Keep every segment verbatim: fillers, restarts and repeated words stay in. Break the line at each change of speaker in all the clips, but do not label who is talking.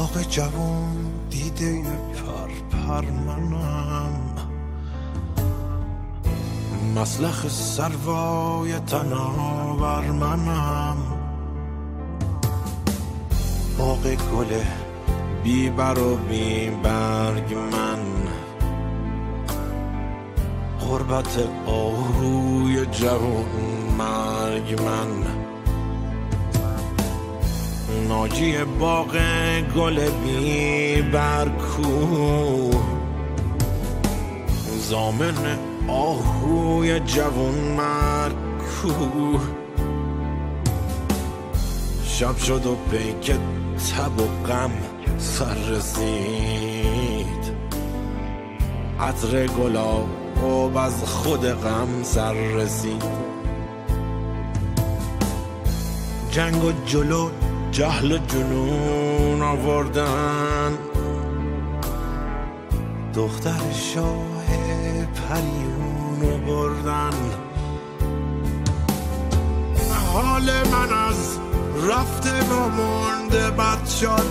باغ جوون دیده پر پر منم، مسلخ سروای تناور منم، باغ گل بی بر و بی برگ من، غربت آهوی جوون مرگ من، ناجی باغ گل بی برکو، زامن آهوی جوون مرگ کو، شب شد و پیک تب و غم سر رسید، عطر گلاب از خود غم سر رسید، جنگ و جلو جهل و جنون آوردن، دختر شاه پریونو بردن، حال من از رفته و مرده بد شد،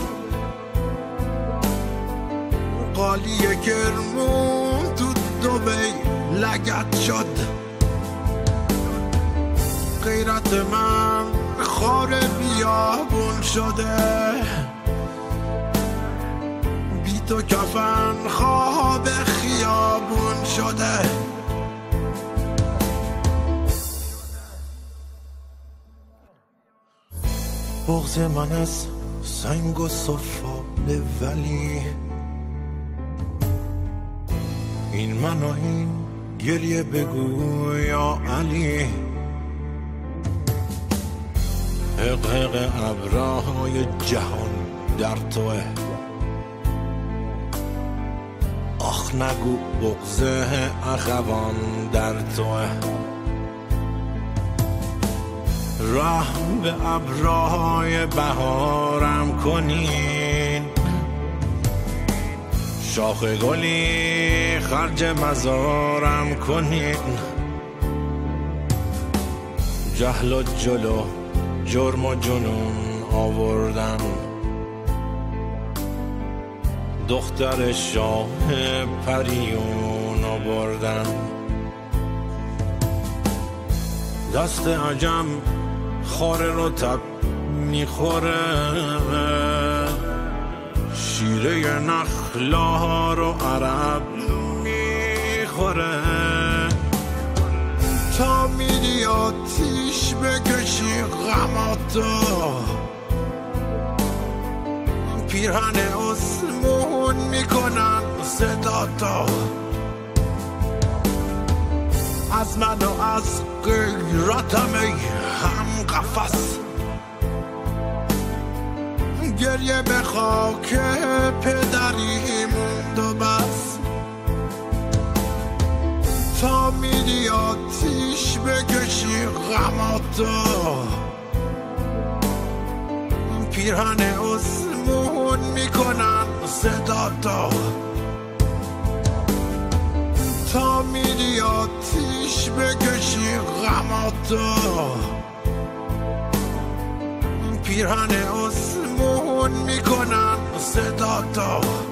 قالی کرمون تو دبی لگت شد، غیرت من خار بیابون شده، بی تو کفن خواب خیابون شده، بغض من از سنگ و سفاله، ولی این من و این گریه بگو یا علی، حق حق ابرهای جهان در توه، آخ نگو بغض اخوان در توه، رحم به ابرهای بهارم کنین، شاخ گلی خرج مزارم کنین، جهل و جلو جرم و جنون آوردن، دختر شاه پریون آوردن، دست عجم خار رو تب میخوره، شیره نخلا رو عرب میخوره، تا میری آتیش بکشی غماتو، پیرهن اسمون میکنن صداتو، از من و از غیرتم ای هم قفص، گریه به خاک پدری موند و بس، تا میری آتیش بکشی غماتو، پیرهن اسمون میکنن صداتو، تا میری آتیش بکشی غماتو، پیرهن اسمون میکنن صداتو.